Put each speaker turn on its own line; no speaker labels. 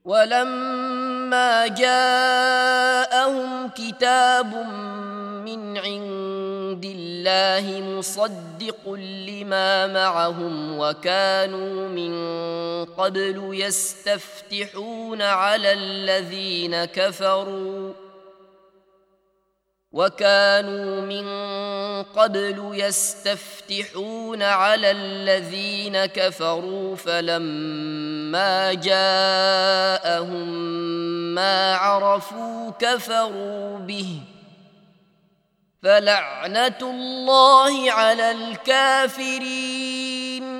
ولما جاءهم كتاب من عند الله مصدق لما معهم وكانوا من قبل يستفتحون على الذين كفروا فلما جاءهم ما عرفوا كفروا به فلعنة الله على الكافرين.